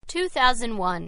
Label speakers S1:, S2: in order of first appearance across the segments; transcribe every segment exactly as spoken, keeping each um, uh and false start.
S1: two thousand one.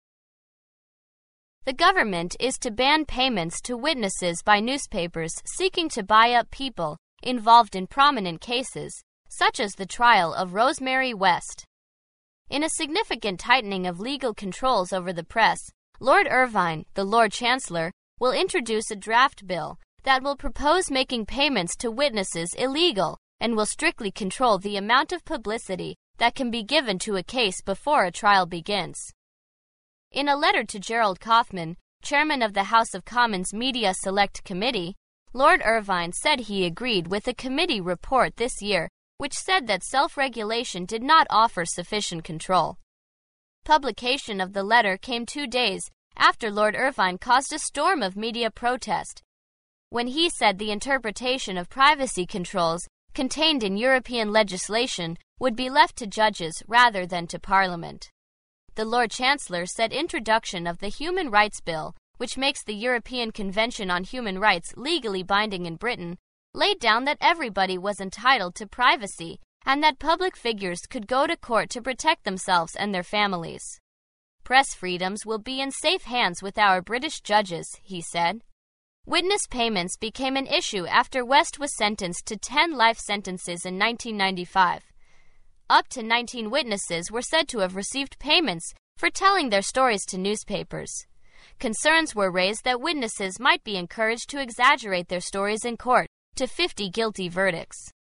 S1: The government is to ban payments to witnesses by newspapers seeking to buy up people involved in prominent cases, such as the trial of Rosemary West. In a significant tightening of legal controls over the press, Lord Irvine, the Lord Chancellor, will introduce a draft bill that will propose making payments to witnesses illegal and will strictly control the amount of publicity that can be given to a case before a trial begins. In a letter to Gerald Kaufman, chairman of the House of Commons Media Select Committee, Lord Irvine said he agreed with a committee report this year which said that self-regulation did not offer sufficient control. Publication of the letter came two days after Lord Irvine caused a storm of media protest when he said the interpretation of privacy controls contained in European legislation would be left to judges rather than to Parliament. The Lord Chancellor said introduction of the Human Rights Bill, which makes the European Convention on Human Rights legally binding in Britain, laid down that everybody was entitled to privacy and that public figures could go to court to protect themselves and their families. Press freedoms will be in safe hands with our British judges, he said. Witness payments became an issue after West was sentenced to ten life sentences in nineteen ninety-five. Up to nineteen witnesses were said to have received payments for telling their stories to newspapers. Concerns were raised that witnesses might be encouraged to exaggerate their stories in court to fifty guilty verdicts.